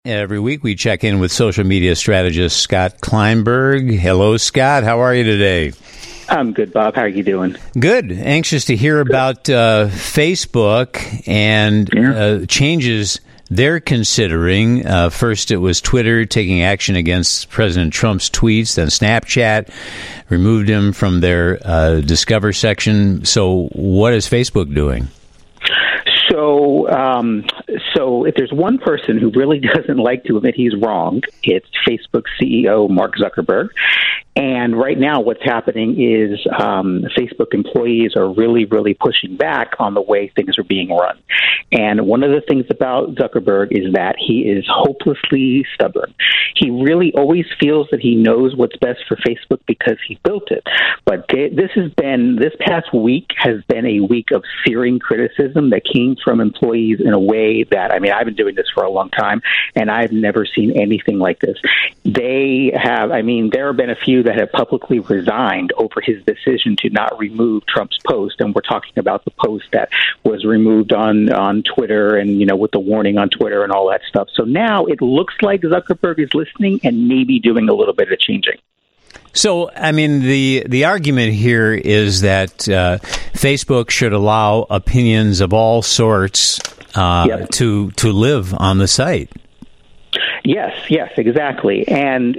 Every week we check in with social media strategist Scott Kleinberg. Hello, Scott. How are you today? I'm good, Bob. How are you doing? Good. Anxious to hear about Facebook and changes they're considering. First, it was Twitter taking action against President Trump's tweets. Then Snapchat removed him from their Discover section. So what is Facebook doing? So if there's one person who really doesn't like to admit he's wrong, it's Facebook CEO Mark Zuckerberg. And right now what's happening is Facebook employees are really, really pushing back on the way things are being run. And one of the things about Zuckerberg is that he is hopelessly stubborn. He really always feels that he knows what's best for Facebook because he built it. But this past week has been a week of searing criticism that came from employees in a way that, I've been doing this for a long time, and I've never seen anything like this. There have been a few that have publicly resigned over his decision to not remove Trump's post, and we're talking about the post that was removed on Twitter and, with the warning on Twitter and all that stuff. So now it looks like Zuckerberg is listening and maybe doing a little bit of changing. So, the argument here is that Facebook should allow opinions of all sorts to live on the site. Yes, exactly. And,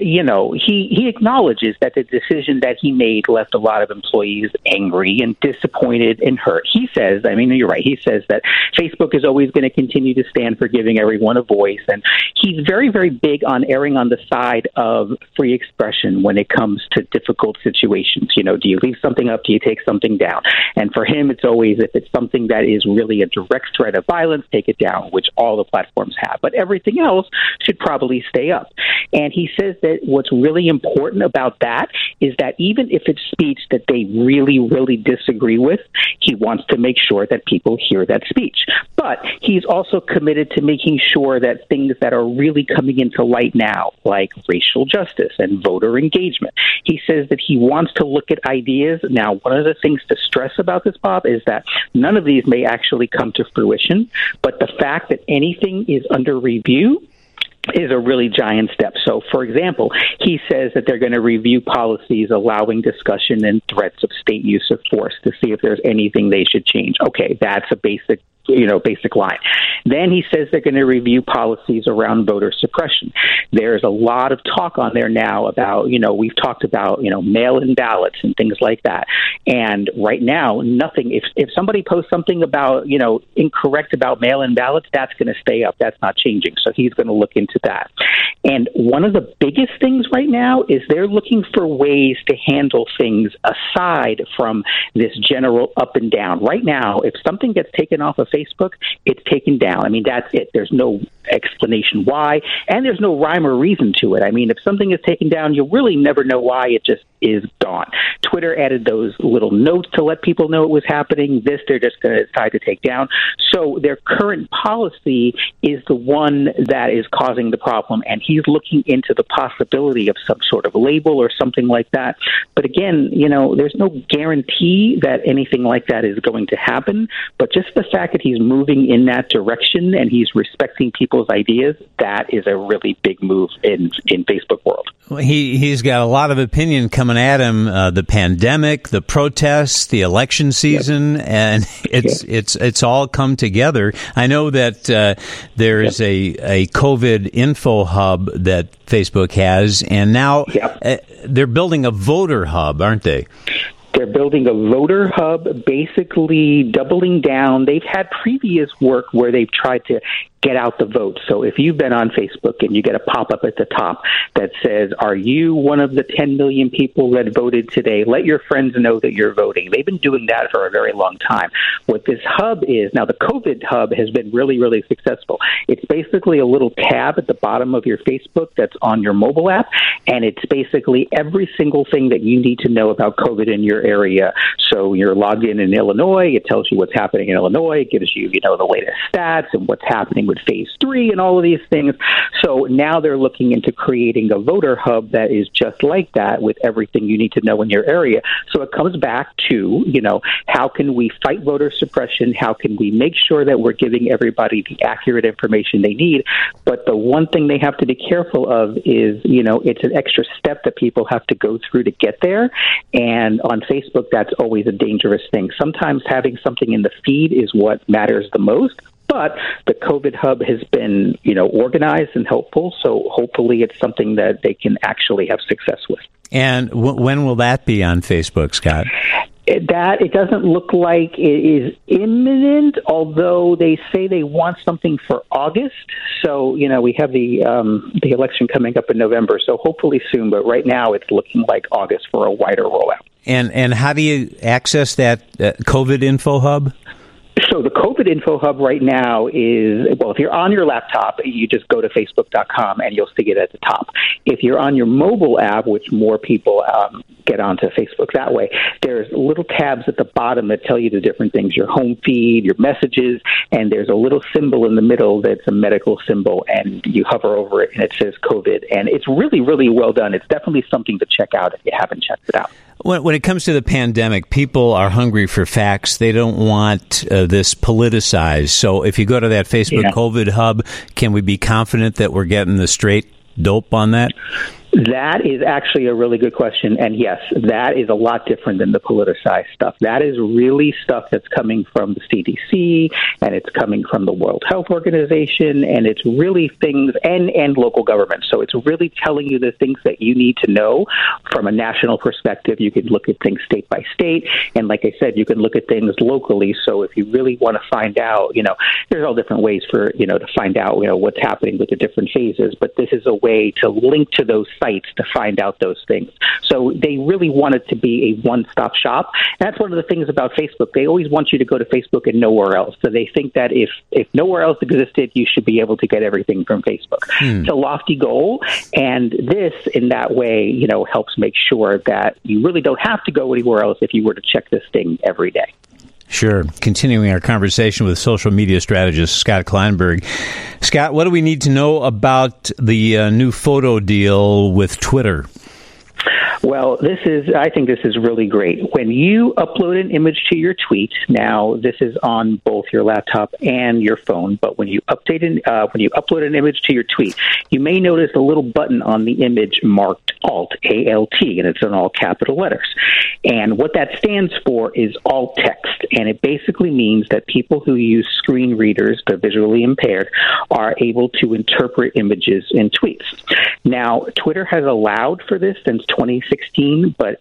he acknowledges that the decision that he made left a lot of employees angry and disappointed and hurt. He says, you're right, he says that Facebook is always going to continue to stand for giving everyone a voice. And he's very, very big on erring on the side of free expression when it comes to difficult situations. Do you leave something up? Do you take something down? And for him, it's always, if it's something that is really a direct threat of violence, take it down, which all the platforms have. But everything else should probably stay up. And he says that what's really important about that is that even if it's speech that they really, really disagree with, he wants to make sure that people hear that speech. But he's also committed to making sure that things that are really coming into light now, like racial justice and voter engagement, he says that he wants to look at ideas. Now, one of the things to stress about this, Bob, is that none of these may actually come to fruition, but the fact that anything is under review is a really giant step. So, for example, he says that they're going to review policies allowing discussion and threats of state use of force to see if there's anything they should change. Okay, that's a basic line. Then he says they're going to review policies around voter suppression. There's a lot of talk on there now about, we've talked about, mail-in ballots and things like that. And right now, nothing, if somebody posts something about, incorrect about mail-in ballots, that's going to stay up. That's not changing. So he's going to look into that. And one of the biggest things right now is they're looking for ways to handle things aside from this general up and down. Right now, if something gets taken off of Facebook, it's taken down. That's it. There's no explanation why, and there's no rhyme or reason to it. If something is taken down, you'll really never know why. It just is gone. Twitter added those little notes to let people know it was happening. This, they're just going to decide to take down. So their current policy is the one that is causing the problem, and he's looking into the possibility of some sort of label or something like that. But again, there's no guarantee that anything like that is going to happen, but just the fact that he's moving in that direction and he's respecting people's ideas, that is a really big move in Facebook world. Well, he's got a lot of opinion coming at him, the pandemic, the protests, the election season, and it's all come together. I know that there is a COVID info hub that Facebook has, and now they're building a voter hub, aren't they? They're building a voter hub, basically doubling down. They've had previous work where they've tried to get out the vote. So if you've been on Facebook and you get a pop-up at the top that says, are you one of the 10 million people that voted today? Let your friends know that you're voting. They've been doing that for a very long time. What this hub is, now the COVID hub has been really, really successful. It's basically a little tab at the bottom of your Facebook that's on your mobile app, and it's basically every single thing that you need to know about COVID in your area. So you're logged in Illinois, it tells you what's happening in Illinois, it gives you, the latest stats and what's happening with phase 3 and all of these things. So now they're looking into creating a voter hub that is just like that with everything you need to know in your area. So it comes back to, how can we fight voter suppression? How can we make sure that we're giving everybody the accurate information they need? But the one thing they have to be careful of is, it's an extra step that people have to go through to get there. And on Facebook, that's always a dangerous thing. Sometimes having something in the feed is what matters the most. But the COVID hub has been, organized and helpful. So hopefully it's something that they can actually have success with. And when will that be on Facebook, Scott? It doesn't look like it is imminent, although they say they want something for August. So, we have the election coming up in November, so hopefully soon. But right now it's looking like August for a wider rollout. And how do you access that COVID info hub? So the COVID Info Hub right now is, if you're on your laptop, you just go to Facebook.com and you'll see it at the top. If you're on your mobile app, which more people get onto Facebook that way, there's little tabs at the bottom that tell you the different things, your home feed, your messages, and there's a little symbol in the middle that's a medical symbol, and you hover over it and it says COVID. And it's really, really well done. It's definitely something to check out if you haven't checked it out. When it comes to the pandemic, people are hungry for facts. They don't want this politicized. So if you go to that Facebook COVID hub, can we be confident that we're getting the straight dope on that? That is actually a really good question. And yes, that is a lot different than the politicized stuff. That is really stuff that's coming from the CDC, and it's coming from the World Health Organization, and it's really things, and local government. So it's really telling you the things that you need to know from a national perspective. You can look at things state by state. And like I said, you can look at things locally. So if you really want to find out, there's all different ways for, to find out, what's happening with the different phases. But this is a way to link to those sites to find out those things. So they really want it to be a one-stop shop. And that's one of the things about Facebook. They always want you to go to Facebook and nowhere else. So they think that if nowhere else existed, you should be able to get everything from Facebook. It's a lofty goal. And this, in that way, helps make sure that you really don't have to go anywhere else if you were to check this thing every day. Sure. Continuing our conversation with social media strategist Scott Kleinberg. Scott, what do we need to know about the new photo deal with Twitter? Well, I think this is really great. When you upload an image to your tweet, now this is on both your laptop and your phone, but when you upload an image to your tweet, you may notice a little button on the image marked Alt, A-L-T, and it's in all capital letters. And what that stands for is alt text, and it basically means that people who use screen readers, the visually impaired, are able to interpret images in tweets. Now, Twitter has allowed for this since 2016, but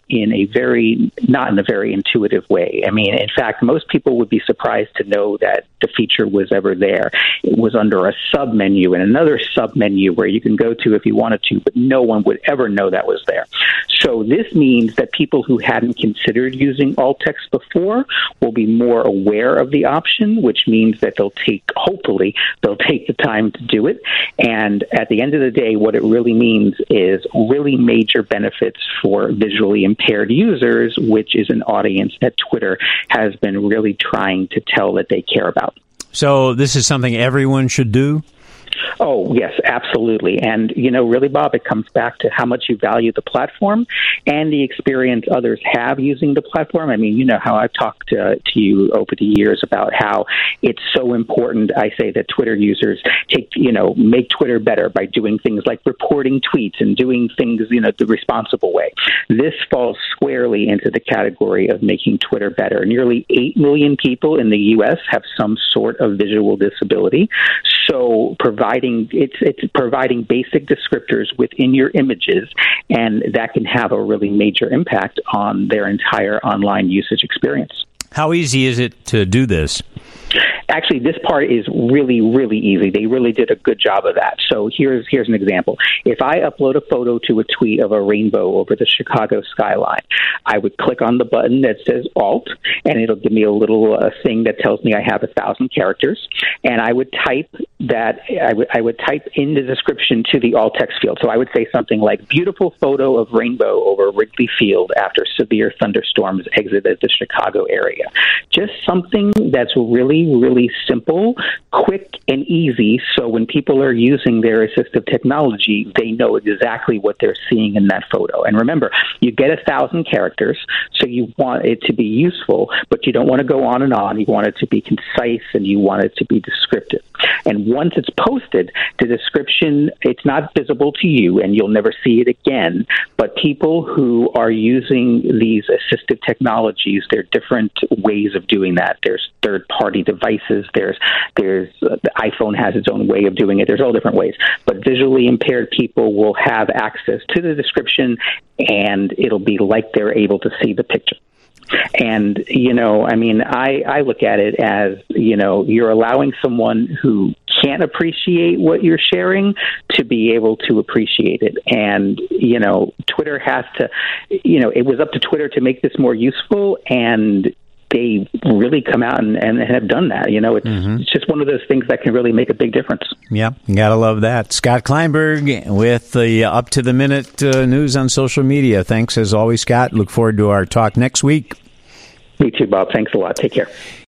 not in a very intuitive way. I mean, in fact, most people would be surprised to know that the feature was ever there. It was under a submenu and another submenu where you can go to if you wanted to, but no one would ever know that was there. So this means that people who hadn't considered using alt text before will be more aware of the option, which means that hopefully they'll take the time to do it. And at the end of the day, what it really means is really major benefits for visually impaired users, which is an audience that Twitter has been really trying to tell that they care about. So this is something everyone should do? Oh, yes, absolutely. And, really, Bob, it comes back to how much you value the platform and the experience others have using the platform. I mean, you know how I've talked to you over the years about how it's so important. I say that Twitter users make Twitter better by doing things like reporting tweets and doing things, the responsible way. This falls squarely into the category of making Twitter better. Nearly 8 million people in the U.S. have some sort of visual disability. So it's providing basic descriptors within your images, and that can have a really major impact on their entire online usage experience. How easy is it to do this? Actually, this part is really, really easy. They really did a good job of that. So here's an example. If I upload a photo to a tweet of a rainbow over the Chicago skyline, I would click on the button that says Alt, and it'll give me a little thing that tells me I have 1,000 characters. And I would type that. I would type in the description to the alt text field. So I would say something like, beautiful photo of rainbow over Wrigley Field after severe thunderstorms exited the Chicago area. area. Just something that's really, really simple, quick, and easy, so when people are using their assistive technology, they know exactly what they're seeing in that photo. And remember, you get 1,000 characters, so you want it to be useful, but you don't want to go on and on. You want it to be concise, and you want it to be descriptive. And once it's posted, the description, it's not visible to you, and you'll never see it again. But people who are using these assistive technologies, there are different ways of doing that. There's third-party devices. There's the iPhone has its own way of doing it. There's all different ways. But visually impaired people will have access to the description, and it'll be like they're able to see the picture. And, I look at it as, you're allowing someone who can't appreciate what you're sharing to be able to appreciate it. And, Twitter has to, it was up to Twitter to make this more useful, and they really come out and have done that. It's just one of those things that can really make a big difference. Yeah, you got to love that. Scott Kleinberg with the up-to-the-minute news on social media. Thanks, as always, Scott. Look forward to our talk next week. Me too, Bob. Thanks a lot. Take care.